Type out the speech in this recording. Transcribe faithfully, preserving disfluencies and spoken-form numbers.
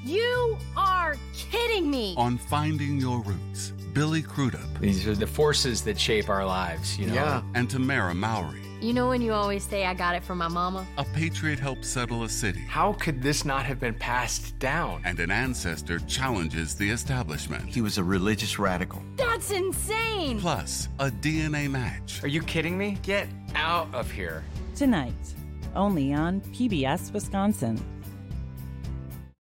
You are kidding me. On Finding Your Roots, Billy Crudup. These are the forces that shape our lives, you know? Yeah. And Tamara Mowry. You know when you always say I got it from my mama? A patriot helped settle a city. How could this not have been passed down? And an ancestor challenges the establishment. He was a religious radical. That's insane. Plus, a D N A match. Are you kidding me? Get out of here. Tonight, only on P B S Wisconsin.